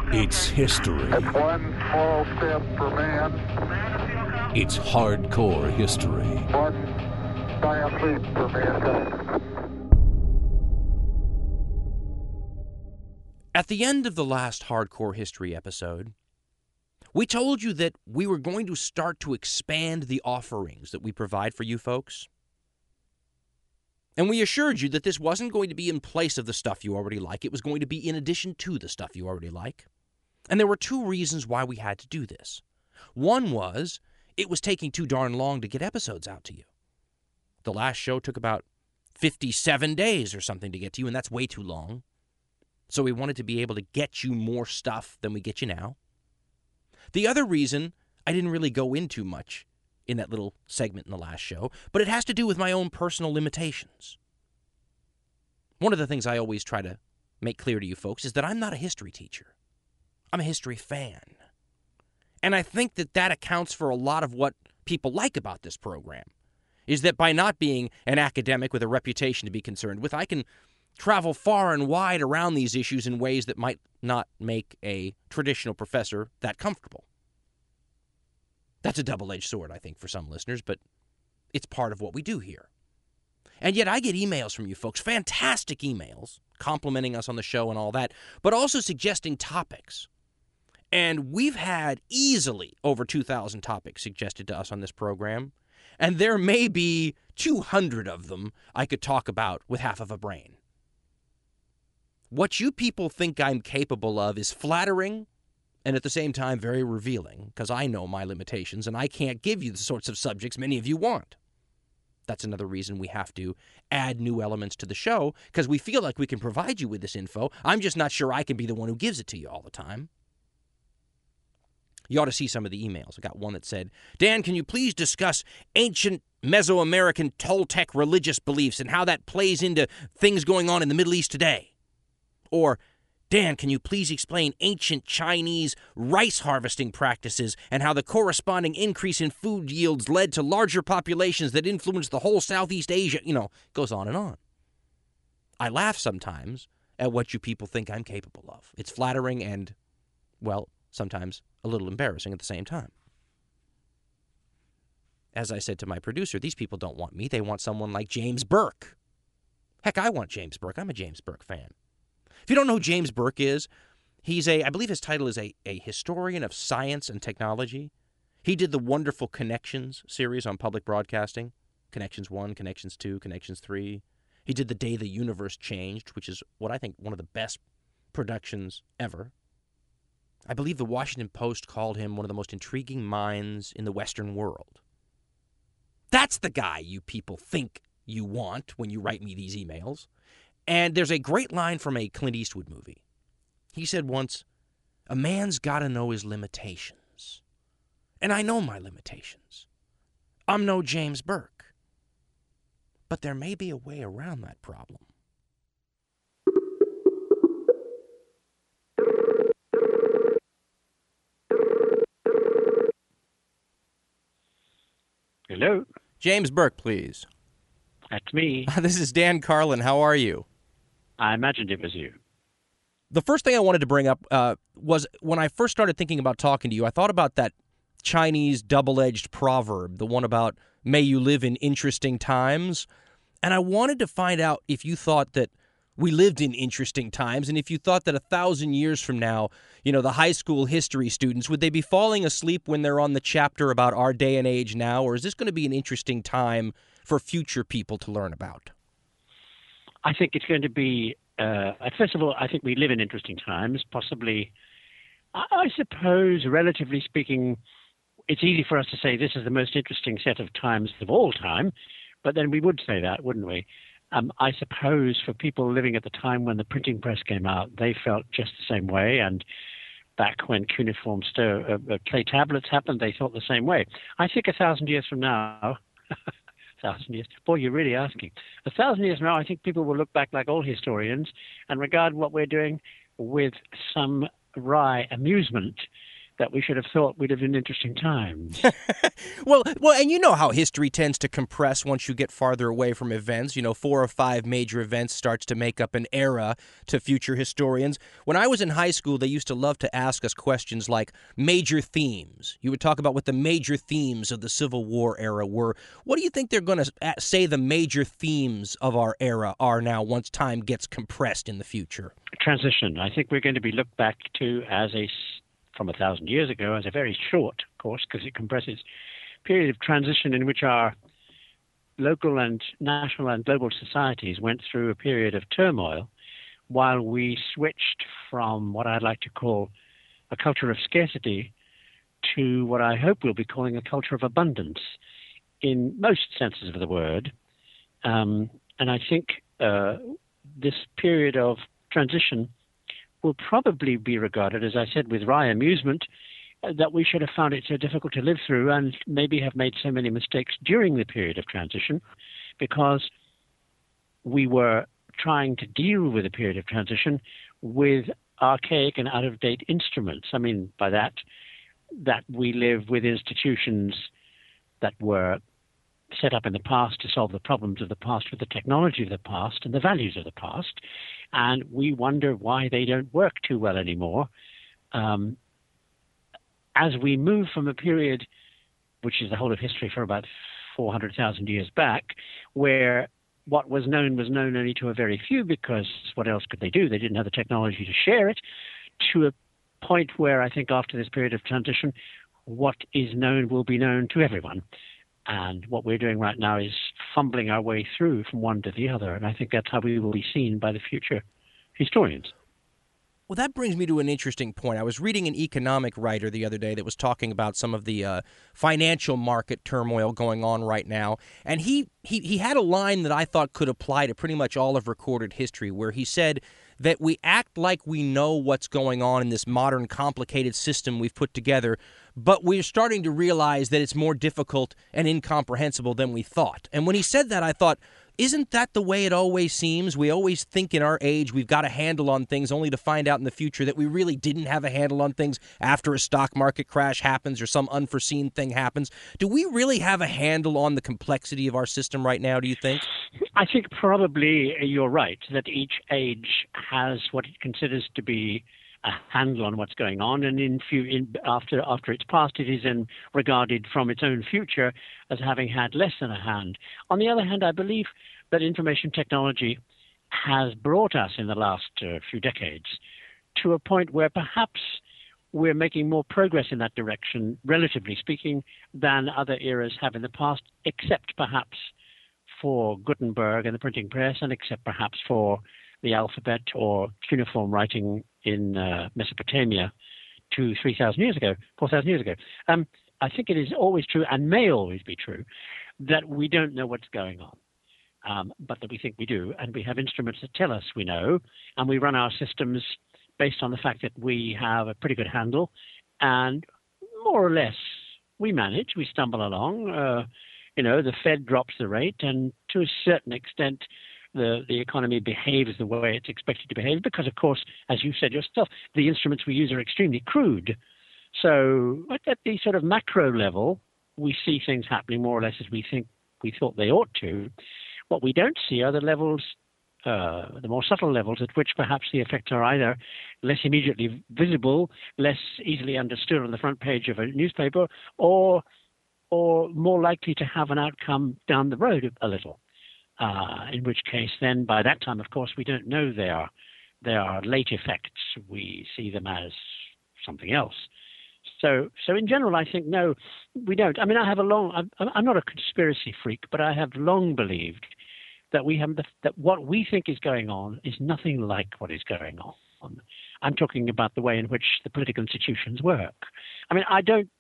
It's history. That's one small step for man. It's hardcore history. One giant leap for mankind. At the end of the last Hardcore History episode, we told you that we were going to start to expand the offerings that we provide for you folks. And we assured you that this wasn't going to be in place of the stuff you already like. It was going to be in addition to the stuff you already like. And there were two reasons why we had to do this. One was it was taking too darn long to get episodes out to you. The last show took about 57 days or something to get to you, and that's way too long. So we wanted to be able to get you more stuff than we get you now. The other reason I didn't really go into much in that little segment in the last show, but it has to do with my own personal limitations. One of the things I always try to make clear to you folks is that I'm not a history teacher. I'm a history fan. And I think that that accounts for a lot of what people like about this program, is that by not being an academic with a reputation to be concerned with, I can travel far and wide around these issues in ways that might not make a traditional professor that comfortable. That's a double-edged sword, I think, for some listeners, but it's part of what we do here. And yet I get emails from you folks, fantastic emails, complimenting us on the show and all that, but also suggesting topics. And we've had easily over 2,000 topics suggested to us on this program, and there may be 200 of them I could talk about with half of a brain. What you people think I'm capable of is flattering and at the same time very revealing, because I know my limitations and I can't give you the sorts of subjects many of you want. That's another reason we have to add new elements to the show, because we feel like we can provide you with this info. I'm just not sure I can be the one who gives it to you all the time. You ought to see some of the emails. I got one that said, Dan, can you please discuss ancient Mesoamerican Toltec religious beliefs and how that plays into things going on in the Middle East today? Or, Dan, can you please explain ancient Chinese rice harvesting practices and how the corresponding increase in food yields led to larger populations that influenced the whole Southeast Asia? You know, it goes on and on. I laugh sometimes at what you people think I'm capable of. It's flattering and, well, sometimes a little embarrassing at the same time. As I said to my producer, these people don't want me. They want someone like James Burke. Heck, I want James Burke. I'm a James Burke fan. If you don't know who James Burke is, he's I believe his title is a historian of science and technology. He did the wonderful Connections series on public broadcasting. Connections 1, Connections 2, Connections 3. He did The Day the Universe Changed, which is what I think one of the best productions ever. I believe the Washington Post called him one of the most intriguing minds in the Western world. That's the guy you people think you want when you write me these emails. And there's a great line from a Clint Eastwood movie. He said once, a man's got to know his limitations. And I know my limitations. I'm no James Burke. But there may be a way around that problem. Hello. James Burke, please. That's me. This is Dan Carlin. How are you? I imagined it was you. The first thing I wanted to bring up was when I first started thinking about talking to you, I thought about that Chinese double-edged proverb, the one about may you live in interesting times. And I wanted to find out if you thought that we lived in interesting times, and if you thought that 1,000 years from now, you know, the high school history students, would they be falling asleep when they're on the chapter about our day and age now, or is this going to be an interesting time for future people to learn about? I think it's going to be, first of all, I think we live in interesting times, possibly, I suppose, relatively speaking, it's easy for us to say this is the most interesting set of times of all time, but then we would say that, wouldn't we? I suppose for people living at the time when the printing press came out, they felt just the same way, and back when cuneiform clay tablets happened, they thought the same way. I think 1,000 years from now, 1,000 years. Boy, you're really asking. 1,000 years from now, I think people will look back like all historians and regard what we're doing with some wry amusement, that we should have thought we lived in interesting times. Well, and you know how history tends to compress once you get farther away from events. 4 or 5 major events starts to make up an era to future historians. When I was in high school, they used to love to ask us questions like major themes. You would talk about what the major themes of the Civil War era were. What do you think they're going to say the major themes of our era are now once time gets compressed in the future? Transition. I think we're going to be looked back to from 1,000 years ago as a very short course, because it compresses period of transition in which our local and national and global societies went through a period of turmoil while we switched from what I'd like to call a culture of scarcity to what I hope we'll be calling a culture of abundance in most senses of the word. And I think this period of transition will probably be regarded, as I said, with wry amusement, that we should have found it so difficult to live through and maybe have made so many mistakes during the period of transition because we were trying to deal with a period of transition with archaic and out-of-date instruments. I mean, by that we live with institutions that were set up in the past to solve the problems of the past with the technology of the past and the values of the past. And we wonder why they don't work too well anymore. As we move from a period, which is the whole of history for about 400,000 years back, where what was known only to a very few because what else could they do? They didn't have the technology to share it, to a point where I think after this period of transition, what is known will be known to everyone. And what we're doing right now is fumbling our way through from one to the other. And I think that's how we will be seen by the future historians. Well, that brings me to an interesting point. I was reading an economic writer the other day that was talking about some of the financial market turmoil going on right now. And he had a line that I thought could apply to pretty much all of recorded history, where he said that we act like we know what's going on in this modern, complicated system we've put together, but we're starting to realize that it's more difficult and incomprehensible than we thought. And when he said that, I thought, isn't that the way it always seems? We always think in our age we've got a handle on things, only to find out in the future that we really didn't have a handle on things after a stock market crash happens or some unforeseen thing happens. Do we really have a handle on the complexity of our system right now, do you think? I think probably you're right, that each age has what it considers to be a handle on what's going on, and after it's past, it is then regarded from its own future as having had less than a hand. On the other hand, I believe that information technology has brought us in the last few decades to a point where perhaps we're making more progress in that direction, relatively speaking, than other eras have in the past, except perhaps for Gutenberg and the printing press, and except perhaps for the alphabet or cuneiform writing in Mesopotamia 3,000 years ago, 4,000 years ago. I think it is always true, and may always be true, that we don't know what's going on, but that we think we do, and we have instruments that tell us we know, and we run our systems based on the fact that we have a pretty good handle, and more or less we manage, we stumble along. The Fed drops the rate, and to a certain extent, the economy behaves the way it's expected to behave because, of course, as you said yourself, the instruments we use are extremely crude. So at the sort of macro level, we see things happening more or less as we thought they ought to. What we don't see are the levels, the more subtle levels at which perhaps the effects are either less immediately visible, less easily understood on the front page of a newspaper, or more likely to have an outcome down the road a little. In which case, then, by that time, of course, we don't know they are late effects. We see them as something else. So in general, I think, no, we don't. I mean, I'm not a conspiracy freak, but I have long believed that that what we think is going on is nothing like what is going on. I'm talking about the way in which the political institutions work. I mean,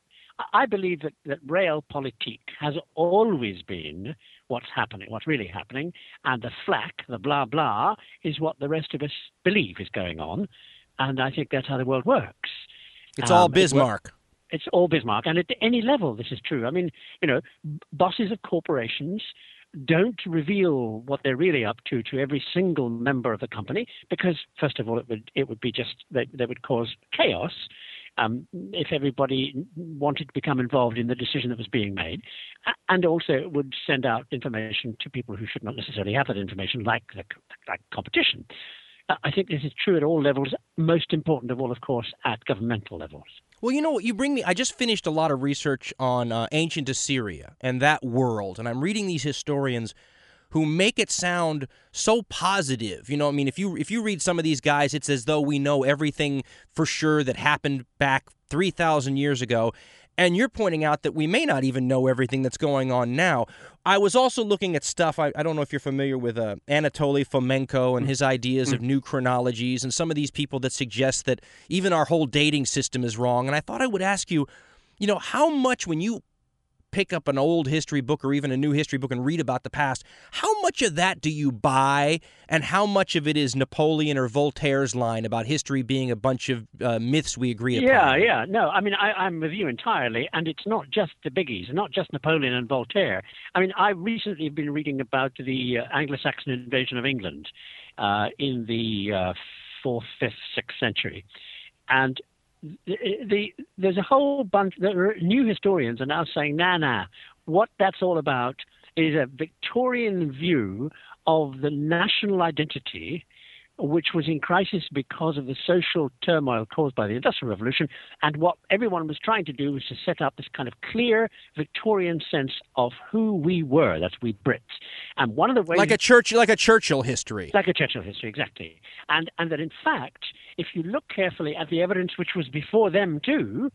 I believe that realpolitik has always been what's happening, what's really happening, and the flack, the blah blah, is what the rest of us believe is going on, and I think that's how the world works. It's all Bismarck. It's all Bismarck, and at any level this is true. I mean, bosses of corporations don't reveal what they're really up to every single member of the company because, first of all, it would be just they would cause chaos. if everybody wanted to become involved in the decision that was being made. And also it would send out information to people who should not necessarily have that information, like competition. I think this is true at all levels, most important of all, of course, at governmental levels. Well, you know what, you bring me, I just finished a lot of research on ancient Assyria and that world, and I'm reading these historians who make it sound so positive. You know, I mean, if you read some of these guys, it's as though we know everything for sure that happened back 3,000 years ago. And you're pointing out that we may not even know everything that's going on now. I was also looking at stuff, I don't know if you're familiar with Anatoly Fomenko and his ideas of new chronologies and some of these people that suggest that even our whole dating system is wrong. And I thought I would ask you, you know, how much when you pick up an old history book or even a new history book and read about the past, how much of that do you buy and how much of it is Napoleon or Voltaire's line about history being a bunch of myths we agree upon? Yeah. No, I mean, I'm with you entirely, and it's not just the biggies, not just Napoleon and Voltaire. I mean, I recently have been reading about the Anglo-Saxon invasion of England in the 4th, 5th, 6th century. And there's a whole bunch. New historians are now saying, nah. What that's all about is a Victorian view of the national identity, which was in crisis because of the social turmoil caused by the Industrial Revolution. And what everyone was trying to do was to set up this kind of clear Victorian sense of who we were. That's we Brits. And one of the ways... Like a Churchill history. Like a Churchill history, exactly. And that, in fact, if you look carefully at the evidence which was before them too,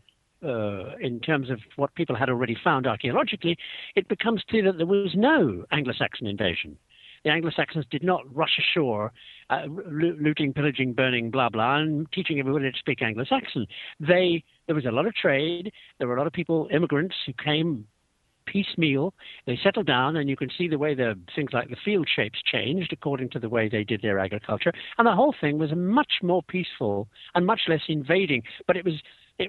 in terms of what people had already found archaeologically, it becomes clear that there was no Anglo-Saxon invasion. The Anglo-Saxons did not rush ashore, looting, pillaging, burning, blah, blah, and teaching everybody to speak Anglo-Saxon. There was a lot of trade. There were a lot of people, immigrants, who came piecemeal. They settled down, and you can see the way the things like the field shapes changed according to the way they did their agriculture. And the whole thing was much more peaceful and much less invading. But it was,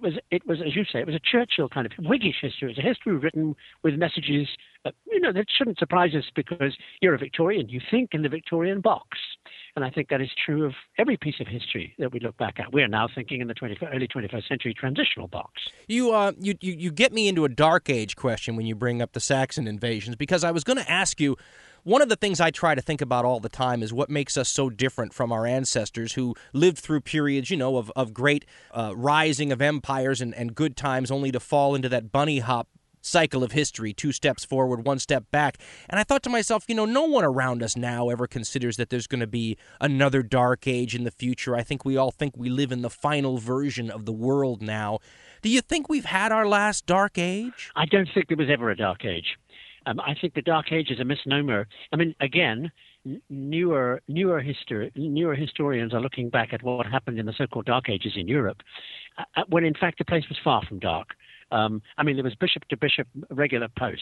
as you say, it was a Churchill kind of Whiggish history. It was a history written with messages, that shouldn't surprise us because you're a Victorian. You think in the Victorian box. And I think that is true of every piece of history that we look back at. We're now thinking in the early 21st century transitional box. You get me into a dark age question when you bring up the Saxon invasions, because I was going to ask you, one of the things I try to think about all the time is what makes us so different from our ancestors who lived through periods, of great rising of empires and good times only to fall into that bunny hop cycle of history, 2 steps forward, 1 step back. And I thought to myself, no one around us now ever considers that there's going to be another dark age in the future. I think we all think we live in the final version of the world now. Do you think we've had our last dark age? I don't think there was ever a dark age. I think the Dark Age is a misnomer. I mean, again, newer historians are looking back at what happened in the so-called Dark Ages in Europe, when in fact the place was far from dark. There was bishop to bishop regular post.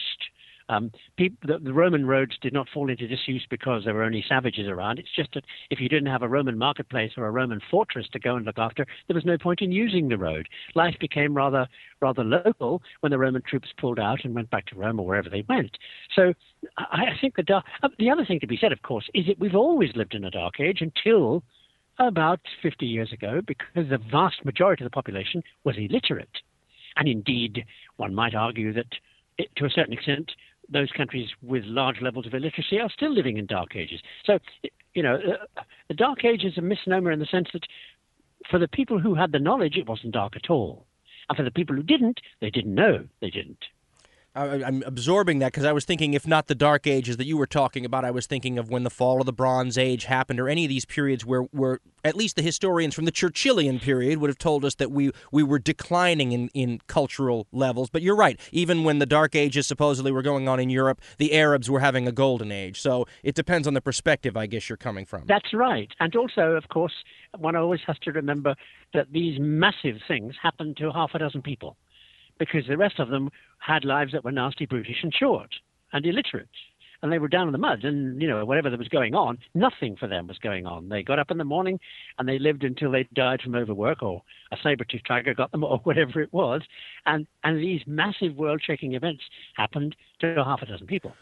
The Roman roads did not fall into disuse because there were only savages around. It's just that if you didn't have a Roman marketplace or a Roman fortress to go and look after, there was no point in using the road. Life became rather local when the Roman troops pulled out and went back to Rome or wherever they went. So I think the other thing to be said, of course, is that we've always lived in a dark age until about 50 years ago, because the vast majority of the population was illiterate. And indeed, one might argue that to a certain extent, those countries with large levels of illiteracy are still living in dark ages. So, the dark age is a misnomer in the sense that for the people who had the knowledge, it wasn't dark at all. And for the people who didn't, they didn't know they didn't. I'm absorbing that because I was thinking, if not the Dark Ages that you were talking about, I was thinking of when the fall of the Bronze Age happened, or any of these periods where at least the historians from the Churchillian period would have told us that we were declining in cultural levels. But you're right. Even when the Dark Ages supposedly were going on in Europe, the Arabs were having a golden age. So it depends on the perspective, I guess, you're coming from. That's right. And also, of course, one always has to remember that these massive things happened to half a dozen people, because the rest of them had lives that were nasty, brutish, and short, and illiterate. And they were down in the mud, and, whatever that was going on, nothing for them was going on. They got up in the morning, and they lived until they died from overwork, or a saber-toothed tiger got them, or whatever it was. And these massive world-shaking events happened to half a dozen people.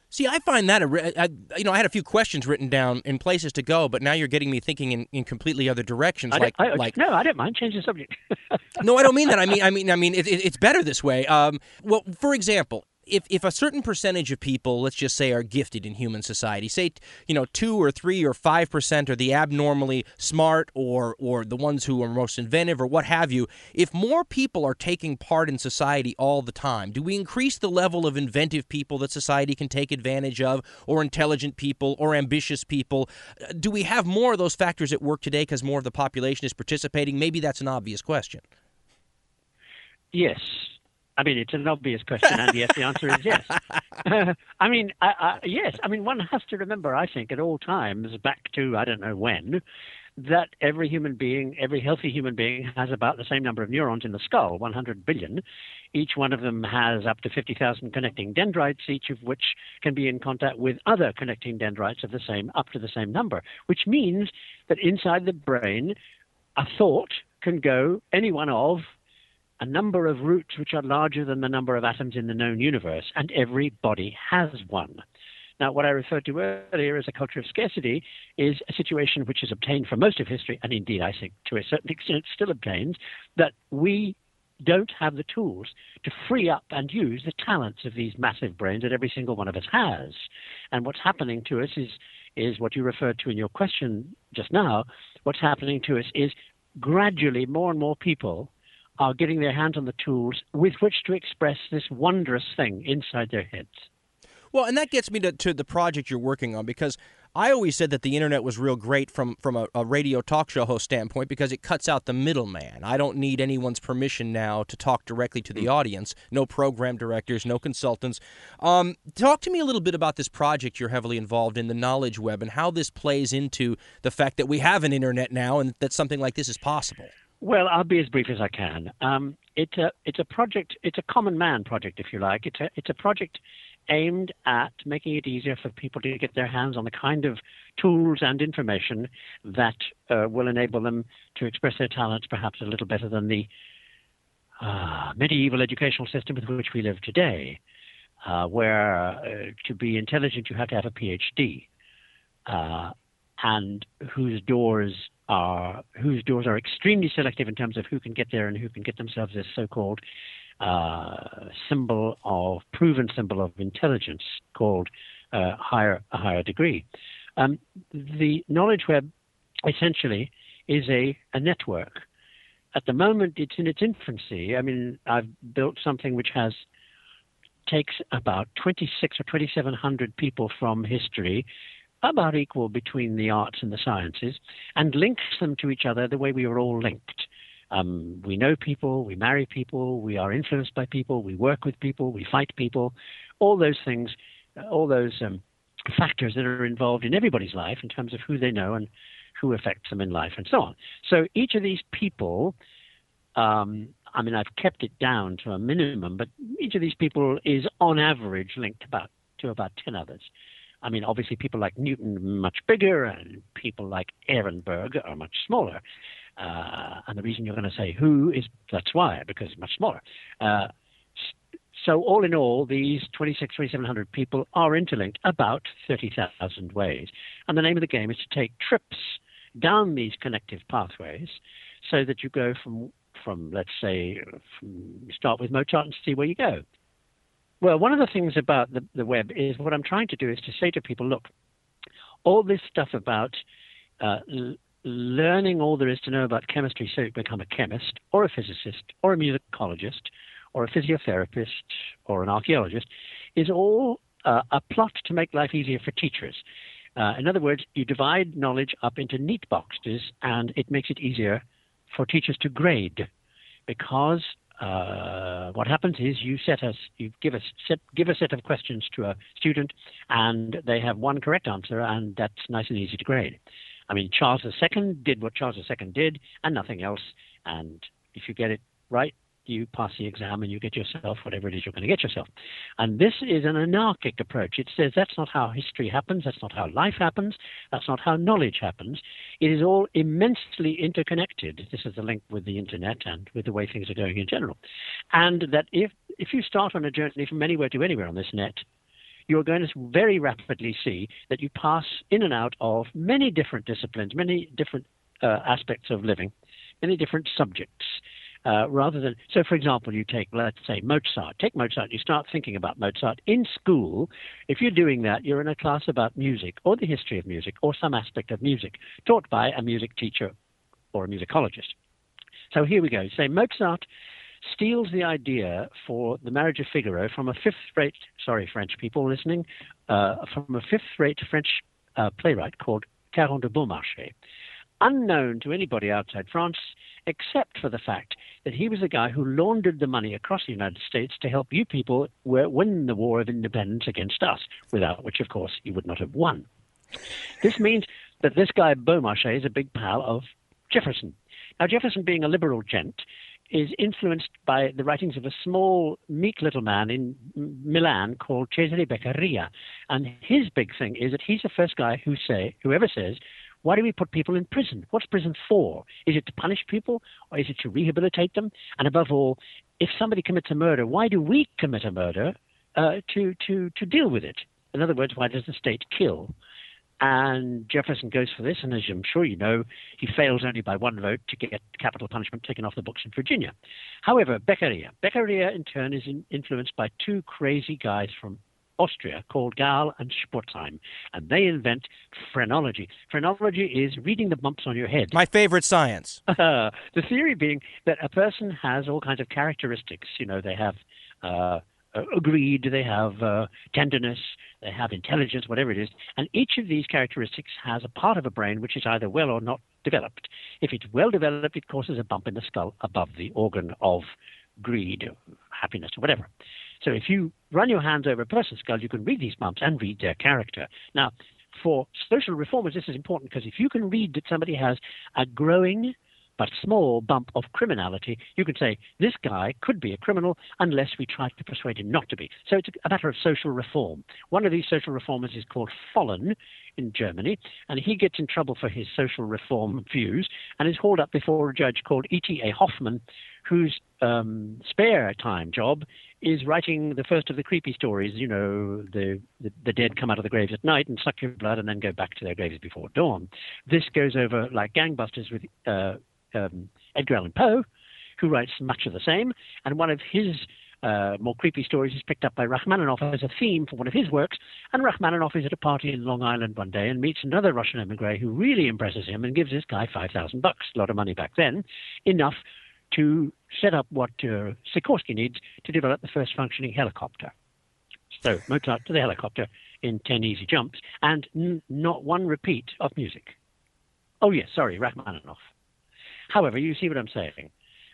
See, I find that, I had a few questions written down in places to go, but now you're getting me thinking in completely other directions. No, I don't mind. Change the subject. No, I don't mean that. I mean, it's better this way. Well, for example, if a certain percentage of people, let's just say, are gifted in human society, say, 2 or 3 or 5% are the abnormally smart or the ones who are most inventive or what have you, if more people are taking part in society all the time, do we increase the level of inventive people that society can take advantage of, or intelligent people, or ambitious people? Do we have more of those factors at work today because more of the population is participating? Maybe that's an obvious question. Yes. I mean, it's an obvious question, and yes, the answer is yes. Yes. I mean, one has to remember, I think, at all times, back to I don't know when, that every healthy human being has about the same number of neurons in the skull, 100 billion. Each one of them has up to 50,000 connecting dendrites, each of which can be in contact with other connecting dendrites of up to the same number, which means that inside the brain, a thought can go any one of a number of roots which are larger than the number of atoms in the known universe, and everybody has one. Now, what I referred to earlier as a culture of scarcity is a situation which is obtained for most of history, and indeed I think to a certain extent still obtains, that we don't have the tools to free up and use the talents of these massive brains that every single one of us has. And what's happening to us is what you referred to in your question just now. What's happening to us is gradually more and more people are getting their hands on the tools with which to express this wondrous thing inside their heads. Well, and that gets me to the project you're working on, because I always said that the internet was real great from a radio talk show host standpoint because it cuts out the middleman. I don't need anyone's permission now to talk directly to the audience. No program directors, no consultants. Talk to me a little bit about this project you're heavily involved in, the Knowledge Web, and how this plays into the fact that we have an internet now and that something like this is possible. Well, I'll be as brief as I can. It's a project. It's a common man project, if you like. It's a project aimed at making it easier for people to get their hands on the kind of tools and information that will enable them to express their talents perhaps a little better than the medieval educational system with which we live today, where to be intelligent you have to have a PhD, and whose doors are extremely selective in terms of who can get there and who can get themselves this so-called proven symbol of intelligence called a higher degree. The Knowledge Web essentially is a network. At the moment, it's in its infancy. I mean, I've built something which takes about 26 or 2,700 people from history, about equal between the arts and the sciences, and links them to each other the way we are all linked. We know people, we marry people, we are influenced by people, we work with people, we fight people, all those things, all those factors that are involved in everybody's life in terms of who they know and who affects them in life and so on. So each of these people, I've kept it down to a minimum, but each of these people is on average linked to about 10 others. I mean, obviously people like Newton much bigger and people like Ehrenberg are much smaller. And the reason you're going to say who is that's why, because it's much smaller. So all in all, these 2,700 people are interlinked about 30,000 ways. And the name of the game is to take trips down these connective pathways so that you go from let's say, start with Mozart and see where you go. Well, one of the things about the web is what I'm trying to do is to say to people, look, all this stuff about learning all there is to know about chemistry so you become a chemist or a physicist or a musicologist or a physiotherapist or an archaeologist is all a plot to make life easier for teachers. In other words, you divide knowledge up into neat boxes and it makes it easier for teachers to grade, because what happens is you give a set of questions to a student, and they have one correct answer, and that's nice and easy to grade. I mean, Charles II did what Charles II did, and nothing else. And if you get it right, you pass the exam, and you get yourself whatever it is you're going to get yourself. And this is an anarchic approach. It says that's not how history happens. That's not how life happens. That's not how knowledge happens. It is all immensely interconnected. This is the link with the internet and with the way things are going in general. And that if you start on a journey from anywhere to anywhere on this net, you're going to very rapidly see that you pass in and out of many different disciplines, many different aspects of living, many different subjects. Rather than, so for example, you take, let's say, Mozart. Take Mozart, you start thinking about Mozart. In school, if you're doing that, you're in a class about music or the history of music or some aspect of music taught by a music teacher or a musicologist. So here we go. Say Mozart steals the idea for The Marriage of Figaro from a fifth-rate, sorry, French people listening, from a fifth-rate French playwright called Caron de Beaumarchais, unknown to anybody outside France, except for the fact that he was a guy who laundered the money across the United States to help you people win the War of Independence against us, without which, of course, he would not have won. This means that this guy Beaumarchais is a big pal of Jefferson. Now, Jefferson, being a liberal gent, is influenced by the writings of a small, meek little man in Milan called Cesare Beccaria. And his big thing is that he's the first guy whoever says, why do we put people in prison? What's prison for? Is it to punish people, or is it to rehabilitate them? And above all, if somebody commits a murder, why do we commit a murder to deal with it? In other words, why does the state kill? And Jefferson goes for this, and as I'm sure you know, he fails only by one vote to get capital punishment taken off the books in Virginia. However, Beccaria in turn is influenced by two crazy guys from Austria called Gall and Spurzheim, and they invent phrenology. Phrenology is reading the bumps on your head. My favorite science. The theory being that a person has all kinds of characteristics. You know, they have greed, they have tenderness, they have intelligence, whatever it is. And each of these characteristics has a part of a brain which is either well or not developed. If it's well developed, it causes a bump in the skull above the organ of greed, happiness, or whatever. So if you run your hands over a person's skull, you can read these bumps and read their character. Now, for social reformers, this is important because if you can read that somebody has a growing but small bump of criminality, you can say, this guy could be a criminal unless we try to persuade him not to be. So it's a matter of social reform. One of these social reformers is called Follen in Germany, and he gets in trouble for his social reform views and is hauled up before a judge called E.T.A. Hoffman, whose spare time job is writing the first of the creepy stories. You know, the dead come out of the graves at night and suck your blood and then go back to their graves before dawn. This goes over like gangbusters with Edgar Allan Poe, who writes much of the same, and one of his more creepy stories is picked up by Rachmaninoff as a theme for one of his works, and Rachmaninoff is at a party in Long Island one day and meets another Russian emigre who really impresses him and gives this guy $5,000, a lot of money back then, enough to set up what Sikorsky needs to develop the first functioning helicopter. So Mozart to the helicopter in 10 easy jumps, and not one repeat of music. Oh yes, sorry, Rachmaninoff. However, you see what I'm saying.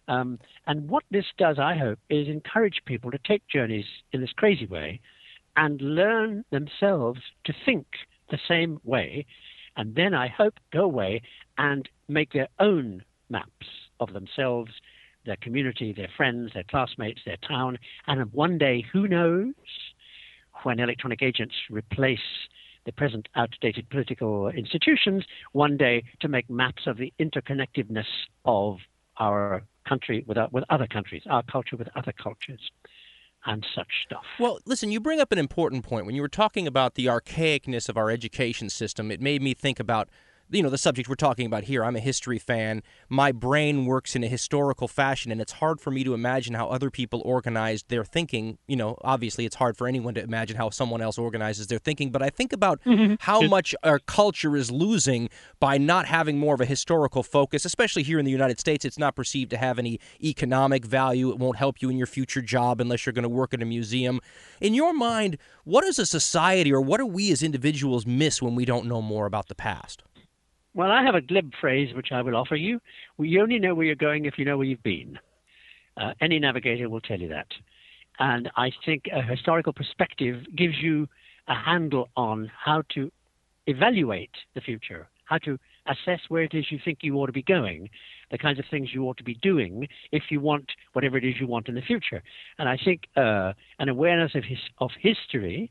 And what this does, I hope, is encourage people to take journeys in this crazy way and learn themselves to think the same way, and then I hope go away and make their own maps of themselves, their community, their friends, their classmates, their town, and one day, who knows, when electronic agents replace the present outdated political institutions, one day to make maps of the interconnectedness of our country with other countries, our culture with other cultures, and such stuff. Well, listen, you bring up an important point. When you were talking about the archaicness of our education system, it made me think about the subject we're talking about here. I'm a history fan. My brain works in a historical fashion, and it's hard for me to imagine how other people organized their thinking. Obviously, it's hard for anyone to imagine how someone else organizes their thinking, but I think about how much our culture is losing by not having more of a historical focus, especially here in the United States. It's not perceived to have any economic value. It won't help you in your future job unless you're going to work in a museum. In your mind, what does a society, or what do we as individuals miss when we don't know more about the past? Well, I have a glib phrase which I will offer you. You only know where you're going if you know where you've been. Any navigator will tell you that. And I think a historical perspective gives you a handle on how to evaluate the future, how to assess where it is you think you ought to be going, the kinds of things you ought to be doing if you want whatever it is you want in the future. And I think an awareness of history.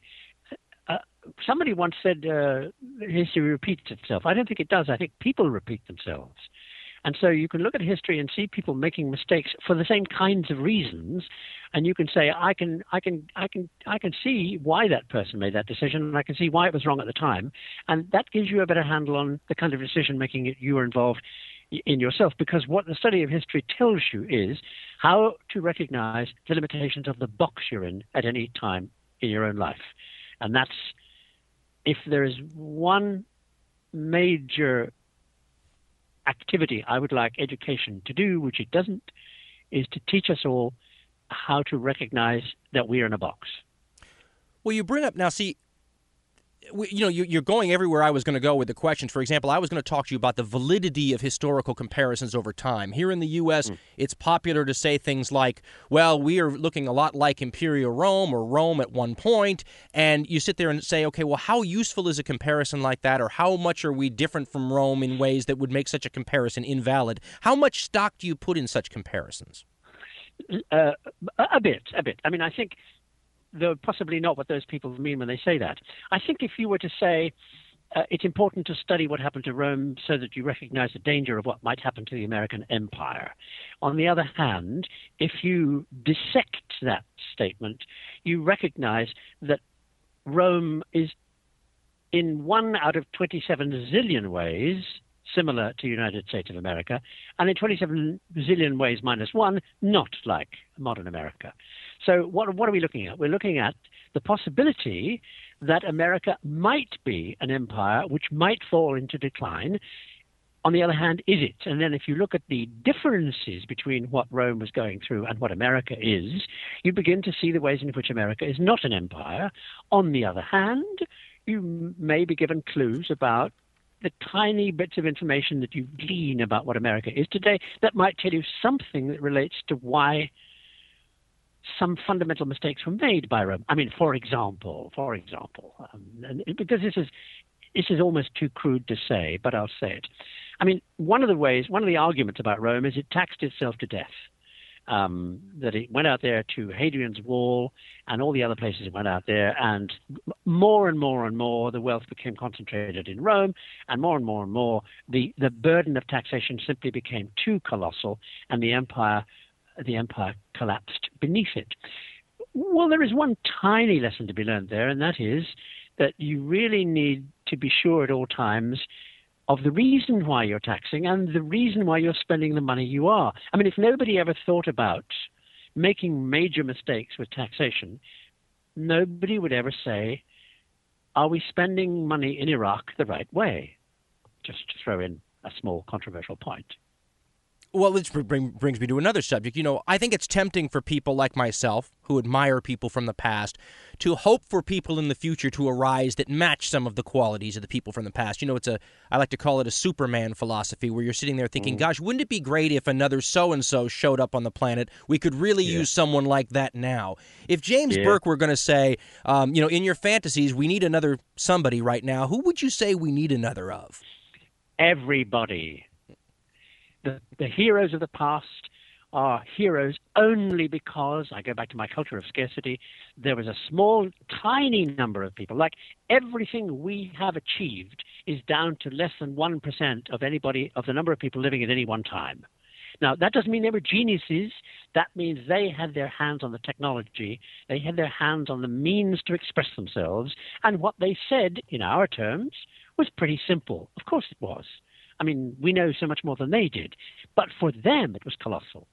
Somebody once said history repeats itself. I don't think it does. I think people repeat themselves. And so you can look at history and see people making mistakes for the same kinds of reasons, and you can say, I can see why that person made that decision, and I can see why it was wrong at the time, and that gives you a better handle on the kind of decision making you were involved in yourself, because what the study of history tells you is how to recognize the limitations of the box you're in at any time in your own life. And that's, if there is one major activity I would like education to do, which it doesn't, is to teach us all how to recognize that we're in a box. Well, you bring up, now see, you're going everywhere I was going to go with the questions. For example, I was going to talk to you about the validity of historical comparisons over time. Here in the U.S., it's popular to say things like, well, we are looking a lot like Imperial Rome or Rome at one point, and you sit there and say, okay, well, how useful is a comparison like that, or how much are we different from Rome in ways that would make such a comparison invalid? How much stock do you put in such comparisons? A bit. I mean, I think though possibly not what those people mean when they say that. I think if you were to say it's important to study what happened to Rome so that you recognize the danger of what might happen to the American empire. On the other hand, if you dissect that statement, you recognize that Rome is in 1 out of 27 zillion ways similar to the United States of America, and in 27 zillion ways minus 1, not like modern America. So what are we looking at? We're looking at the possibility that America might be an empire which might fall into decline. On the other hand, is it? And then if you look at the differences between what Rome was going through and what America is, you begin to see the ways in which America is not an empire. On the other hand, you may be given clues about the tiny bits of information that you glean about what America is today that might tell you something that relates to why some fundamental mistakes were made by Rome. I mean, for example, because this is almost too crude to say, but I'll say it. I mean, one of the arguments about Rome is it taxed itself to death. That it went out there to Hadrian's Wall and all the other places it went out there, and more and more the wealth became concentrated in Rome, and more the burden of taxation simply became too colossal, and the empire collapsed beneath it. Well, there is one tiny lesson to be learned there, and that is that you really need to be sure at all times of the reason why you're taxing and the reason why you're spending the money you are. I mean, if nobody ever thought about making major mistakes with taxation, nobody would ever say, are we spending money in Iraq the right way? Just to throw in a small controversial point. Well, this brings me to another subject. I think it's tempting for people like myself, who admire people from the past, to hope for people in the future to arise that match some of the qualities of the people from the past. I like to call it a Superman philosophy, where you're sitting there thinking, gosh, wouldn't it be great if another so-and-so showed up on the planet? We could really use someone like that now. If James Burke were going to say, in your fantasies, we need another somebody right now, who would you say we need another of? Everybody. The heroes of the past are heroes only because, I go back to my culture of scarcity, there was a small, tiny number of people. Like everything we have achieved is down to less than 1% of the number of people living at any one time. Now, that doesn't mean they were geniuses. That means they had their hands on the technology. They had their hands on the means to express themselves. And what they said, in our terms, was pretty simple. Of course it was. I mean, we know so much more than they did. But for them, it was colossal.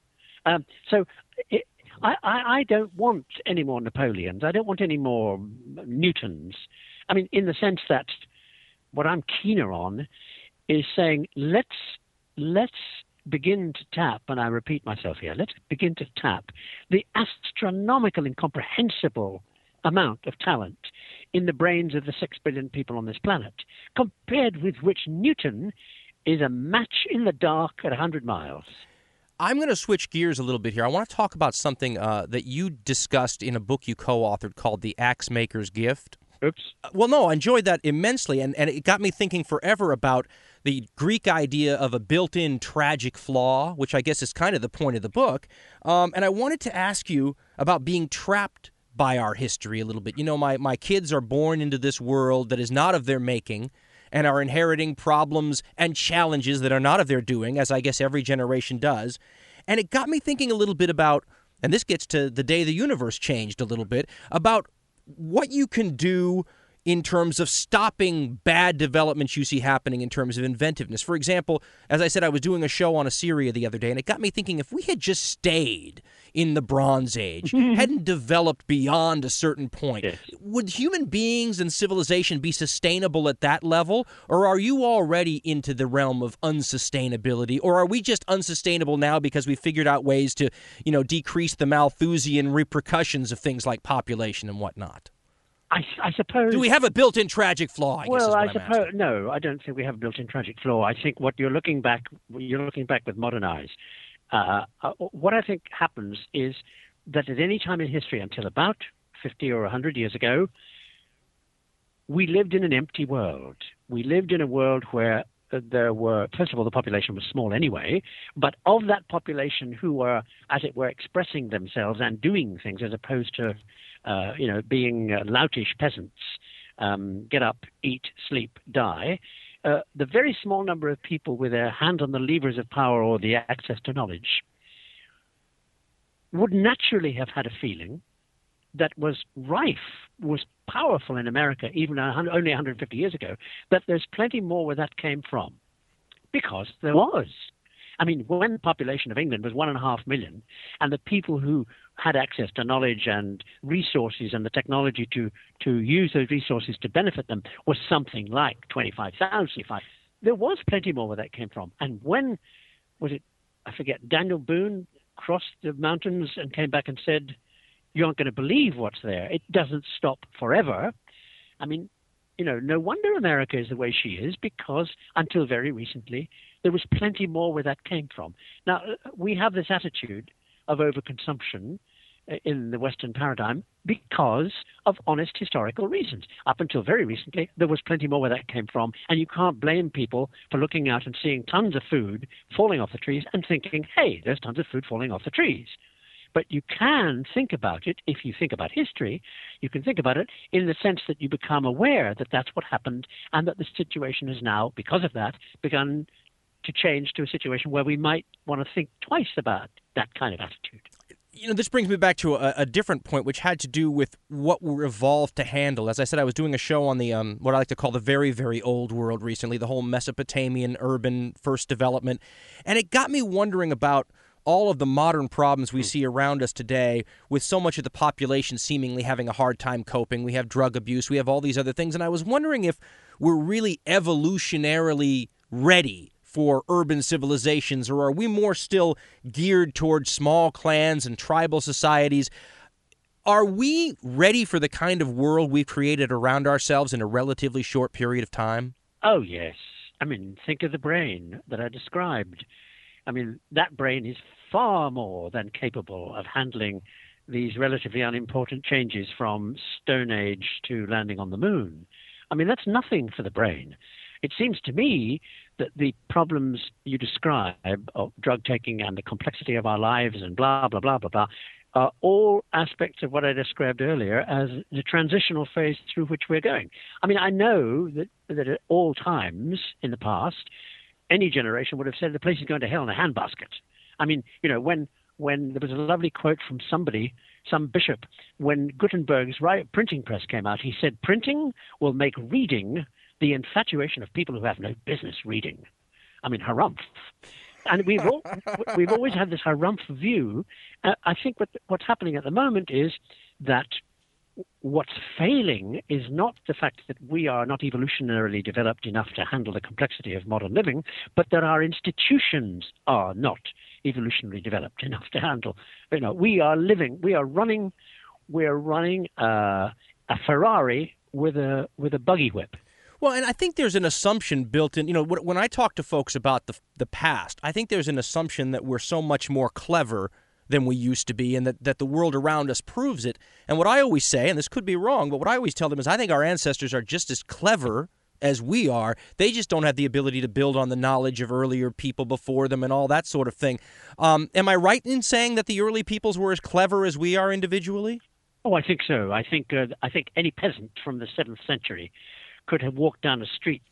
I don't want any more Napoleons. I don't want any more Newtons. I mean, in the sense that what I'm keener on is saying, let's begin to tap, and I repeat myself here, let's begin to tap the astronomical, incomprehensible amount of talent in the brains of the 6 billion people on this planet, compared with which Newton is a match in the dark at 100 miles. I'm going to switch gears a little bit here. I want to talk about something that you discussed in a book you co-authored called The Axe Maker's Gift. Oops. Well, no, I enjoyed that immensely, and it got me thinking forever about the Greek idea of a built-in tragic flaw, which I guess is kind of the point of the book. And I wanted to ask you about being trapped by our history a little bit. My kids are born into this world that is not of their making, and are inheriting problems and challenges that are not of their doing, as I guess every generation does. And it got me thinking a little bit about, and this gets to the day the universe changed a little bit, about what you can do in terms of stopping bad developments you see happening in terms of inventiveness. For example, as I said, I was doing a show on Assyria the other day, and it got me thinking, if we had just stayed in the Bronze Age, hadn't developed beyond a certain point, Yes. would human beings and civilization be sustainable at that level? Or are you already into the realm of unsustainability? Or are we just unsustainable now because we figured out ways to, decrease the Malthusian repercussions of things like population and whatnot? I suppose. Do we have a built-in tragic flaw? I guess is what I'm suppose asking. no. I don't think we have a built-in tragic flaw. I think what you're looking back with modern eyes. What I think happens is that at any time in history until about 50 or 100 years ago, we lived in an empty world. We lived in a world where there were, first of all, the population was small anyway, but of that population who were, as it were, expressing themselves and doing things as opposed to being loutish peasants, get up, eat, sleep, die, the very small number of people with their hand on the levers of power or the access to knowledge would naturally have had a feeling that was rife, was powerful in America even only 150 years ago, that there's plenty more where that came from. Because there was. I mean, when the population of England was 1.5 million, and the people who had access to knowledge and resources and the technology to use those resources to benefit them was something like 25,000. There was plenty more where that came from. And when, was it, I forget, Daniel Boone crossed the mountains and came back and said, "You aren't going to believe what's there. It doesn't stop forever." I mean, no wonder America is the way she is, because until very recently, there was plenty more where that came from. Now, we have this attitude of overconsumption in the Western paradigm because of honest historical reasons. Up until very recently, there was plenty more where that came from, and you can't blame people for looking out and seeing tons of food falling off the trees and thinking, hey, there's tons of food falling off the trees. But you can think about it, if you think about history, you can think about it in the sense that you become aware that that's what happened and that the situation has now, because of that, begun to change to a situation where we might want to think twice about that kind of attitude. This brings me back to a different point, which had to do with what we're evolved to handle. As I said, I was doing a show on the what I like to call the very, very old world recently, the whole Mesopotamian urban first development. And it got me wondering about all of the modern problems we see around us today, with so much of the population seemingly having a hard time coping. We have drug abuse. We have all these other things. And I was wondering if we're really evolutionarily ready for urban civilizations, or are we more still geared towards small clans and tribal societies? Are we ready for the kind of world we've created around ourselves in a relatively short period of time? Oh, yes. I mean, think of the brain that I described. I mean, that brain is far more than capable of handling these relatively unimportant changes from Stone Age to landing on the moon. I mean, that's nothing for the brain. It seems to me that the problems you describe of drug taking and the complexity of our lives and blah, blah, blah, blah, blah, are all aspects of what I described earlier as the transitional phase through which we're going. I mean, I know that at all times in the past, any generation would have said the place is going to hell in a handbasket. I mean, when there was a lovely quote from somebody, some bishop, when Gutenberg's printing press came out, he said, "Printing will make reading the infatuation of people who have no business reading." I mean, harumph. And we've always had this harumph view. I think what's happening at the moment is that what's failing is not the fact that we are not evolutionarily developed enough to handle the complexity of modern living, but that our institutions are not evolutionarily developed enough to handle. We're running a Ferrari with a buggy whip. Well, and I think there's an assumption built in. When I talk to folks about the past, I think there's an assumption that we're so much more clever than we used to be, and that the world around us proves it. And what I always say, and this could be wrong, but what I always tell them is I think our ancestors are just as clever as we are. They just don't have the ability to build on the knowledge of earlier people before them and all that sort of thing. Am I right in saying that the early peoples were as clever as we are individually? Oh, I think so. I think any peasant from the 7th century could have walked down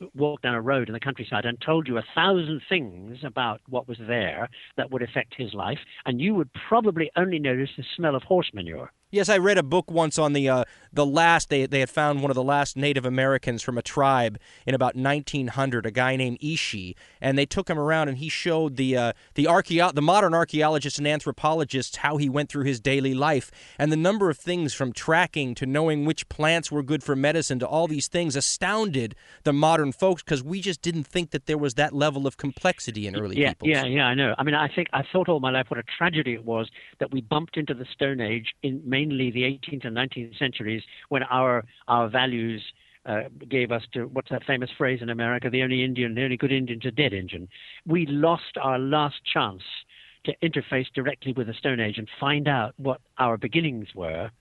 a road in the countryside and told you 1,000 things about what was there that would affect his life, and you would probably only notice the smell of horse manure. Yes, I read a book once on the last, they had found one of the last Native Americans from a tribe in about 1900, a guy named Ishi, and they took him around and he showed the modern archaeologists and anthropologists how he went through his daily life, and the number of things from tracking to knowing which plants were good for medicine to all these things astounded the modern folks, because we just didn't think that there was that level of complexity in early peoples. Yeah, I know. I mean, I've thought all my life what a tragedy it was that we bumped into the Stone Age in mainly the 18th and 19th centuries, when our values gave us to, what's that famous phrase in America, the only good Indian's a dead Indian. We lost our last chance to interface directly with the Stone Age and find out what our beginnings were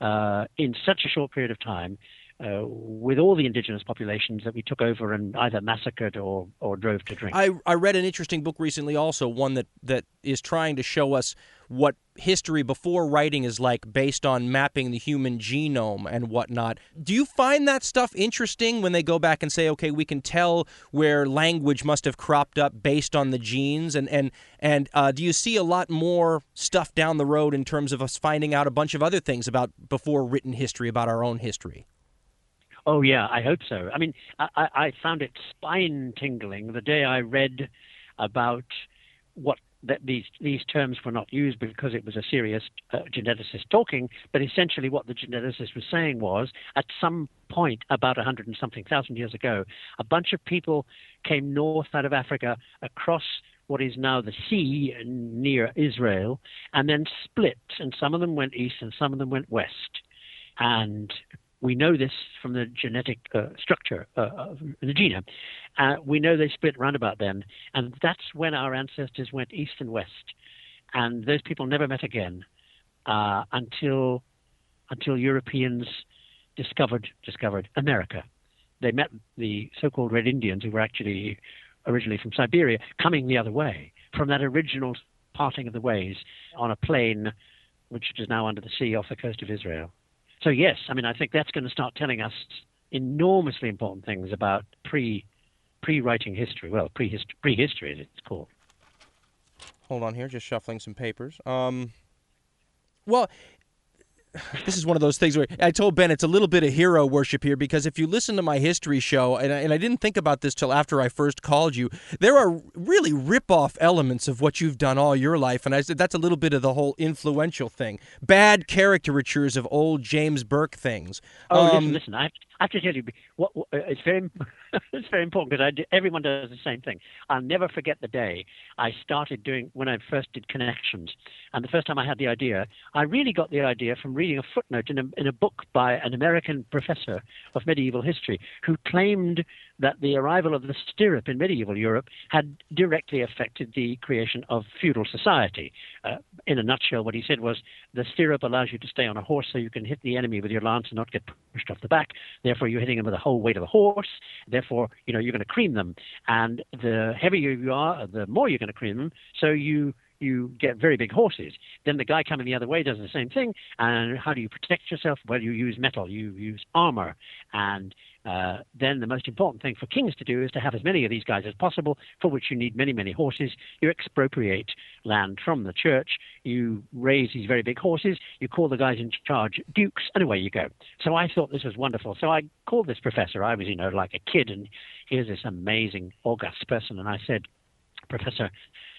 in such a short period of time, with all the indigenous populations that we took over and either massacred or drove to drink. I read an interesting book recently also, one that is trying to show us what history before writing is like based on mapping the human genome and whatnot. Do you find that stuff interesting when they go back and say, okay, we can tell where language must have cropped up based on the genes? And do you see a lot more stuff down the road in terms of us finding out a bunch of other things about before written history, about our own history? Oh, yeah, I hope so. I mean, I found it spine-tingling the day I read about that these terms were not used because it was a serious geneticist talking, but essentially what the geneticist was saying was, at some point about 100 and something thousand years ago, a bunch of people came north out of Africa across what is now the sea near Israel, and then split, and some of them went east and some of them went west. And we know this from the genetic structure of the genome. We know they split round about then, and that's when our ancestors went east and west. And those people never met again until Europeans discovered America. They met the so-called Red Indians, who were actually originally from Siberia, coming the other way from that original parting of the ways on a plain which is now under the sea off the coast of Israel. So yes, I mean, I think that's going to start telling us enormously important things about pre-writing history. Well, prehistory as it's called. Hold on here, just shuffling some papers. Well, this is one of those things where I told Ben it's a little bit of hero worship here, because if you listen to my history show, and I didn't think about this till after I first called you, there are really rip-off elements of what you've done all your life, and I said that's a little bit of the whole influential thing. Bad caricatures of old James Burke things. Oh, listen, I have to tell you, it's very it's very important, because everyone does the same thing. I'll never forget the day I started doing, when I first did Connections, and the first time I had the idea, I really got the idea from reading a footnote in a book by an American professor of medieval history, who claimed that the arrival of the stirrup in medieval Europe had directly affected the creation of feudal society. In a nutshell, what he said was, the stirrup allows you to stay on a horse so you can hit the enemy with your lance and not get pushed off the back. Therefore, you're hitting them with the whole weight of the horse. Therefore, you're going to cream them. And the heavier you are, the more you're going to cream them. So you get very big horses. Then the guy coming the other way does the same thing. And how do you protect yourself? Well, you use metal, you use armor. And then the most important thing for kings to do is to have as many of these guys as possible, for which you need many, many horses. You expropriate land from the church. You raise these very big horses. You call the guys in charge dukes, and away you go. So I thought this was wonderful. So I called this professor. I was, like a kid, and here's this amazing, august person. And I said, Professor,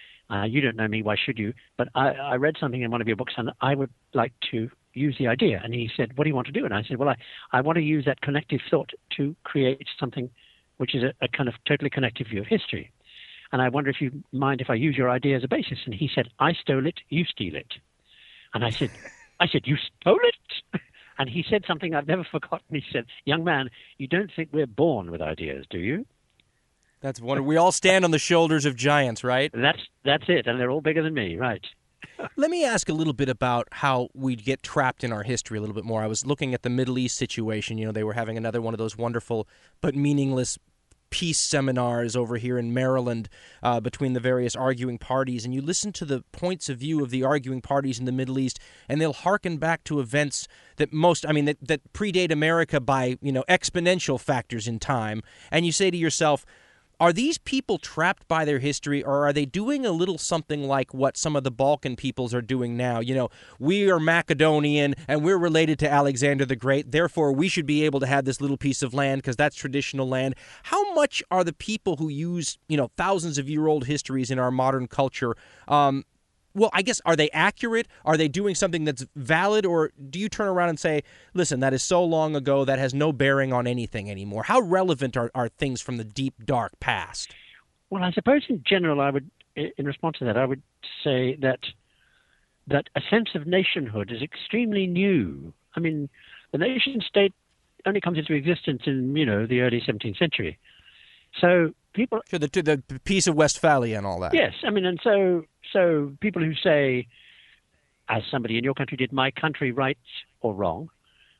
you don't know me, why should you? But I read something in one of your books, and I would like to use the idea. And he said, what do you want to do? And I said, well, I want to use that connective thought to create something which is a kind of totally connective view of history. And I wonder if you mind if I use your idea as a basis. And he said, I stole it, you steal it. And I said, you stole it? And he said something I've never forgotten. He said, young man, you don't think we're born with ideas, do you? That's wonderful. We all stand on the shoulders of giants, right? That's it, and they're all bigger than me, right? Let me ask a little bit about how we get trapped in our history a little bit more. I was looking at the Middle East situation. They were having another one of those wonderful but meaningless peace seminars over here in Maryland between the various arguing parties, and you listen to the points of view of the arguing parties in the Middle East, and they'll hearken back to events that that predate America by, exponential factors in time. And you say to yourself, are these people trapped by their history, or are they doing a little something like what some of the Balkan peoples are doing now? We are Macedonian, and we're related to Alexander the Great. Therefore, we should be able to have this little piece of land because that's traditional land. How much are the people who use, thousands of year-old histories in our modern culture, well, I guess, are they accurate? Are they doing something that's valid? Or do you turn around and say, listen, that is so long ago, that has no bearing on anything anymore? How relevant are things from the deep, dark past? Well, I suppose in general, in response to that, I would say that a sense of nationhood is extremely new. I mean, the nation state only comes into existence in, the early 17th century. So people... To the Peace of Westphalia and all that. Yes. I mean, and so people who say, as somebody in your country did, my country right or wrong,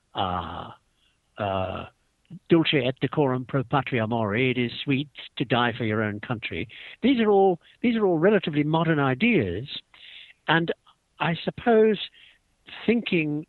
dulce et decorum pro patria mori, it is sweet to die for your own country. These are all relatively modern ideas. And I suppose thinking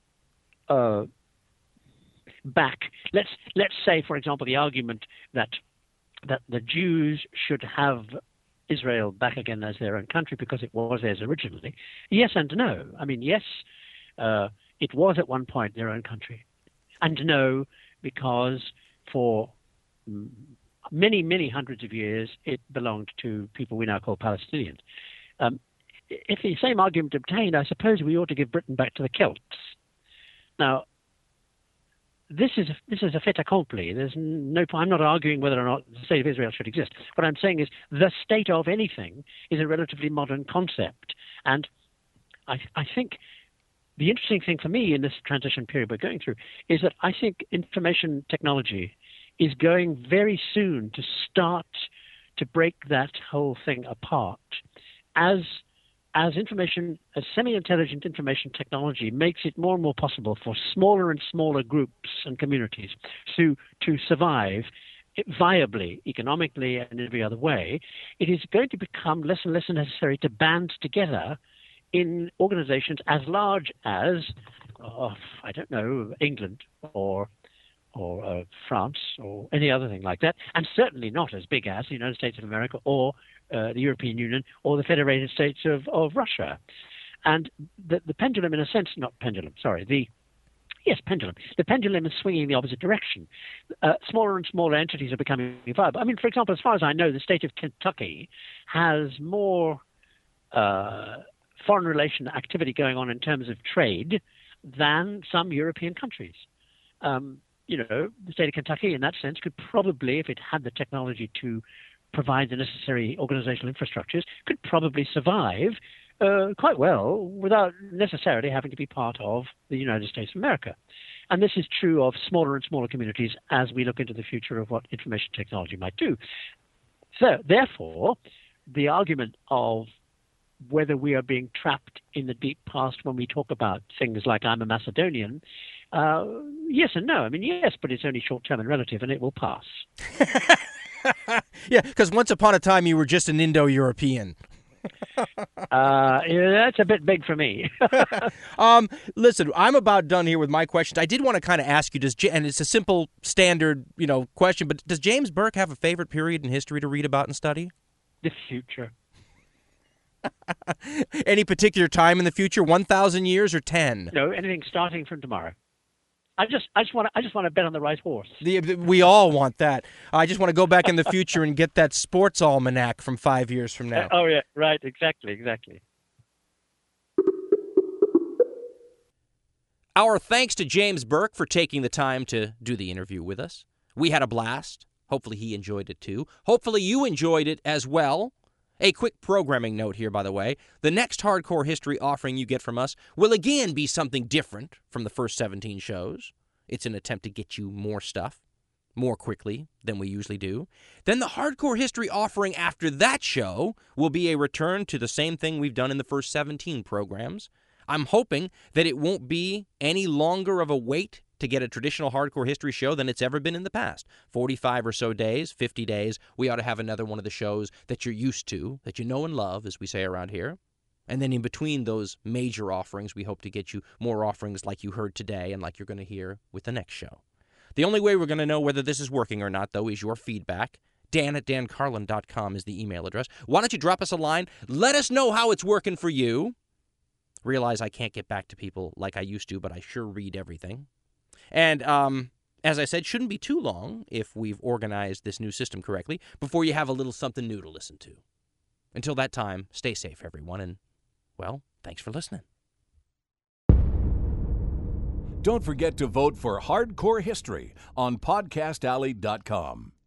back, let's say, for example, the argument that the Jews should have Israel back again as their own country because it was theirs originally. Yes and no. I mean, yes, it was at one point their own country. And no, because for many, many hundreds of years, it belonged to people we now call Palestinians. If the same argument obtained, I suppose we ought to give Britain back to the Celts. Now, this is a fait accompli. There's no point. I'm not arguing whether or not the state of Israel should exist. What I'm saying is the state of anything is a relatively modern concept. And I think the interesting thing for me in this transition period we're going through is that I think information technology is going very soon to start to break that whole thing apart. As semi-intelligent information technology makes it more and more possible for smaller and smaller groups and communities to survive viably, economically, and in every other way, it is going to become less and less necessary to band together in organizations as large as, England or France or any other thing like that, and certainly not as big as the United States of America or the European Union or the Federated States of Russia. And the pendulum, in a sense, pendulum The pendulum is swinging in the opposite direction. Smaller and smaller entities are becoming viable. I mean, for example, as far as I know, the state of Kentucky has more foreign relation activity going on in terms of trade than some European countries. The state of Kentucky, in that sense, could probably, if it had the technology to provide the necessary organizational infrastructures, could probably survive quite well without necessarily having to be part of the United States of America. And this is true of smaller and smaller communities as we look into the future of what information technology might do. So, therefore, the argument of whether we are being trapped in the deep past when we talk about things like I'm a Macedonian, yes and no. I mean, yes, but it's only short-term and relative, and it will pass. Yeah, because once upon a time you were just an Indo-European. That's a bit big for me. Listen, I'm about done here with my questions. I did want to kind of ask you, and it's a simple, standard, question, but does James Burke have a favorite period in history to read about and study? The future. Any particular time in the future, 1,000 years or 10? No, anything starting from tomorrow. I just want to bet on the right horse. We all want that. I just want to go back in the future and get that sports almanac from 5 years from now. Oh yeah, right, exactly. Our thanks to James Burke for taking the time to do the interview with us. We had a blast. Hopefully he enjoyed it too. Hopefully you enjoyed it as well. A quick programming note here, by the way. The next Hardcore History offering you get from us will again be something different from the first 17 shows. It's an attempt to get you more stuff more quickly than we usually do. Then the Hardcore History offering after that show will be a return to the same thing we've done in the first 17 programs. I'm hoping that it won't be any longer of a wait to get a traditional hardcore history show than it's ever been in the past. 45 or so days, 50 days, we ought to have another one of the shows that you're used to, that you know and love, as we say around here. And then in between those major offerings, we hope to get you more offerings like you heard today and like you're going to hear with the next show. The only way we're going to know whether this is working or not, though, is your feedback. Dan@dancarlin.com is the email address. Why don't you drop us a line? Let us know how it's working for you. Realize I can't get back to people like I used to, but I sure read everything. And as I said, shouldn't be too long if we've organized this new system correctly before you have a little something new to listen to. Until that time, stay safe, everyone, and, well, thanks for listening. Don't forget to vote for Hardcore History on PodcastAlley.com.